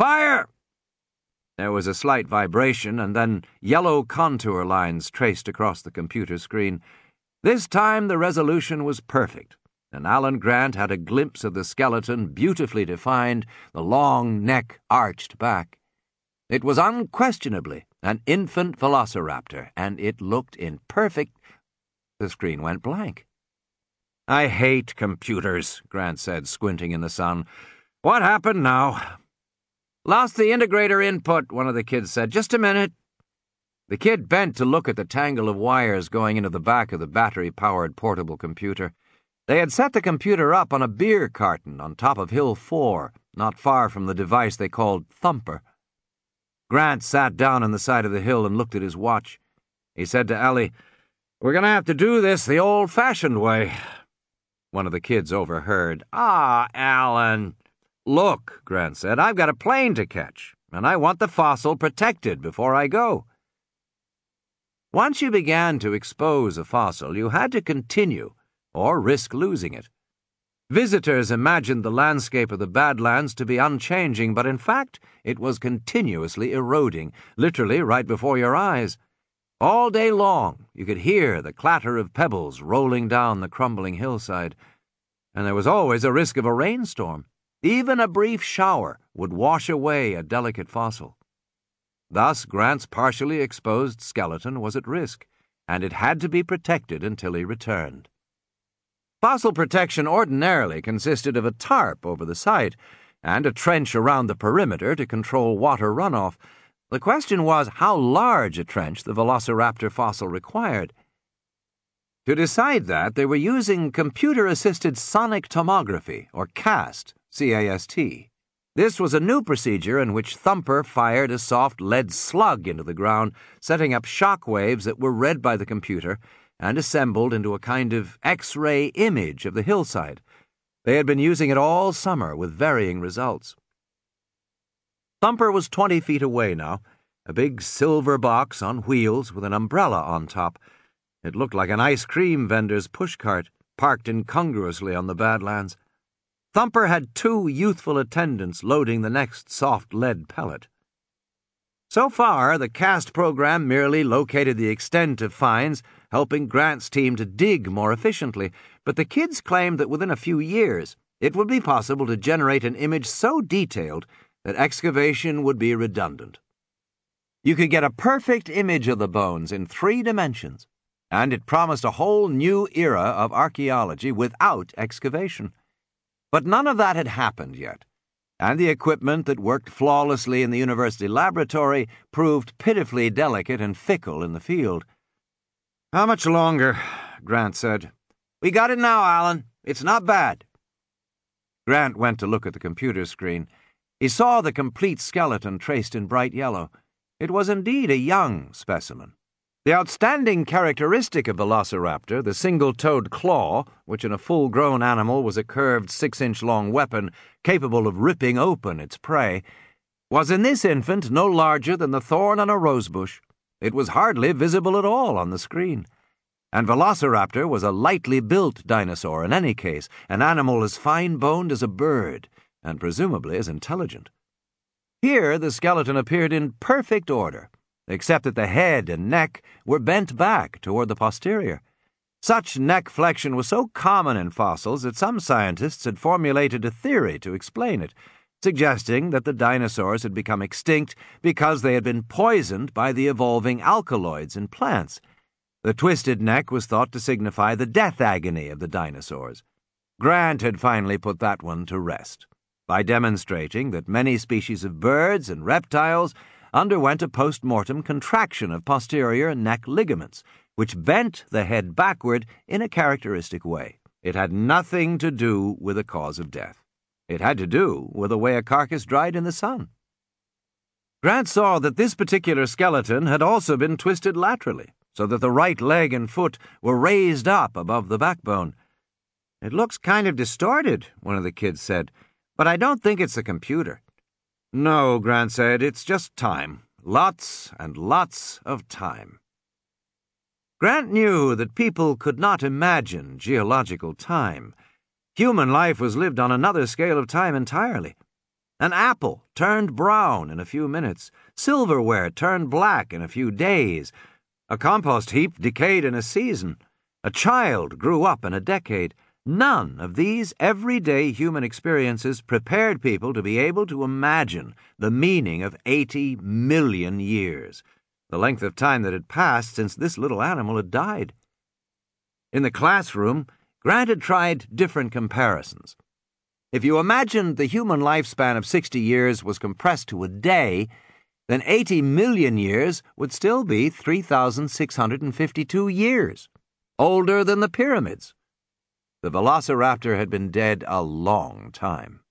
Fire! There was a slight vibration, and then yellow contour lines traced across the computer screen. This time the resolution was perfect, and Alan Grant had a glimpse of the skeleton beautifully defined, the long neck arched back. It was unquestionably an infant velociraptor, and it looked in perfect... The screen went blank. "I hate computers," Grant said, squinting in the sun. "What happened now?" "Lost the integrator input," one of the kids said. "Just a minute." The kid bent to look at the tangle of wires going into the back of the battery-powered portable computer. They had set the computer up on a beer carton on top of Hill 4, not far from the device they called Thumper. Grant sat down on the side of the hill and looked at his watch. He said to Ellie, "We're going to have to do this the old-fashioned way." One of the kids overheard. "Ah, Alan." "Look," Grant said, "I've got a plane to catch, and I want the fossil protected before I go." Once you began to expose a fossil, you had to continue, or risk losing it. Visitors imagined the landscape of the Badlands to be unchanging, but in fact it was continuously eroding, literally right before your eyes. All day long you could hear the clatter of pebbles rolling down the crumbling hillside, and there was always a risk of a rainstorm. Even a brief shower would wash away a delicate fossil. Thus Grant's partially exposed skeleton was at risk, and it had to be protected until he returned. Fossil protection ordinarily consisted of a tarp over the site and a trench around the perimeter to control water runoff. The question was how large a trench the velociraptor fossil required. To decide that, they were using computer-assisted sonic tomography, or CAST, C-A-S-T. This was a new procedure in which Thumper fired a soft lead slug into the ground, setting up shock waves that were read by the computer and assembled into a kind of X-ray image of the hillside. They had been using it all summer with varying results. Thumper was 20 feet away now, a big silver box on wheels with an umbrella on top. It looked like an ice cream vendor's pushcart, parked incongruously on the Badlands. Thumper had 2 youthful attendants loading the next soft lead pellet. So far, the CAST program merely located the extent of finds, helping Grant's team to dig more efficiently, but the kids claimed that within a few years it would be possible to generate an image so detailed that excavation would be redundant. You could get a perfect image of the bones in 3 dimensions, and it promised a whole new era of archaeology without excavation. But none of that had happened yet, and the equipment that worked flawlessly in the university laboratory proved pitifully delicate and fickle in the field. "How much longer?" Grant said. "We got it now, Alan. It's not bad." Grant went to look at the computer screen. He saw the complete skeleton traced in bright yellow. It was indeed a young specimen. The outstanding characteristic of Velociraptor, the single-toed claw, which in a full-grown animal was a curved 6-inch-long weapon capable of ripping open its prey, was in this infant no larger than the thorn on a rosebush. It was hardly visible at all on the screen. And Velociraptor was a lightly built dinosaur in any case, an animal as fine-boned as a bird, and presumably as intelligent. Here the skeleton appeared in perfect order, except that the head and neck were bent back toward the posterior. Such neck flexion was so common in fossils that some scientists had formulated a theory to explain it, suggesting that the dinosaurs had become extinct because they had been poisoned by the evolving alkaloids in plants. The twisted neck was thought to signify the death agony of the dinosaurs. Grant had finally put that one to rest by demonstrating that many species of birds and reptiles underwent a post-mortem contraction of posterior neck ligaments, which bent the head backward in a characteristic way. It had nothing to do with the cause of death. It had to do with the way a carcass dried in the sun. Grant saw that this particular skeleton had also been twisted laterally, so that the right leg and foot were raised up above the backbone. "It looks kind of distorted," one of the kids said, "but I don't think it's the computer." "No," Grant said, "it's just time. Lots and lots of time." Grant knew that people could not imagine geological time. Human life was lived on another scale of time entirely. An apple turned brown in a few minutes. Silverware turned black in a few days. A compost heap decayed in a season. A child grew up in a decade. None of these everyday human experiences prepared people to be able to imagine the meaning of 80 million years, the length of time that had passed since this little animal had died. In the classroom, Grant had tried different comparisons. If you imagined the human lifespan of 60 years was compressed to a day, then 80 million years would still be 3,652 years, older than the pyramids. The velociraptor had been dead a long time.